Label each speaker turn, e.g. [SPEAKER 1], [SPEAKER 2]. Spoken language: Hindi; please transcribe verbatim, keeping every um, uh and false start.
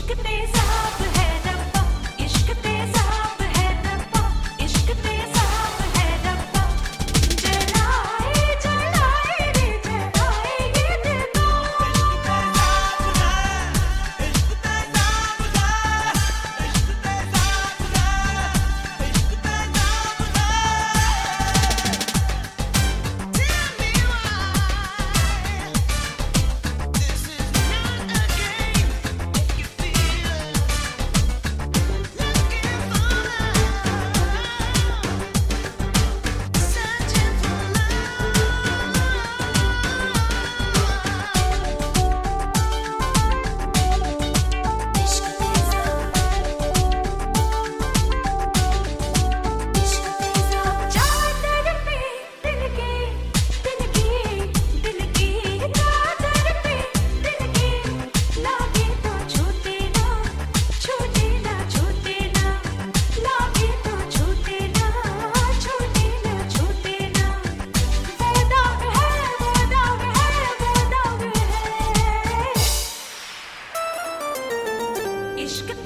[SPEAKER 1] इश्क तेज़ाब है रब्बा, इश्क तेज़ाब है रब्बा, इश्क तेज़ाब है रब्बा। जलाए जलाए रे जलाए ये दिल को। इश्क तेज़ाब है, इश्क तेज़ाब है, इश्क तेज़ाब है, इश्क तेज़ाब है। Tell me why this is not a game. Make you feel looking for love, searching for love. इश्क तेज़ाब, इश्क तेज़ाब। चादर पे दिल के, दिल की, दिल की चादर पे दिल के लागे तो छूटे ना, छूटे ना, छूटे ना। लागे तो छूटे ना, छूटे ना, छूटे ना। वो दाग है, वो दाग है, वो दाग है। इश्क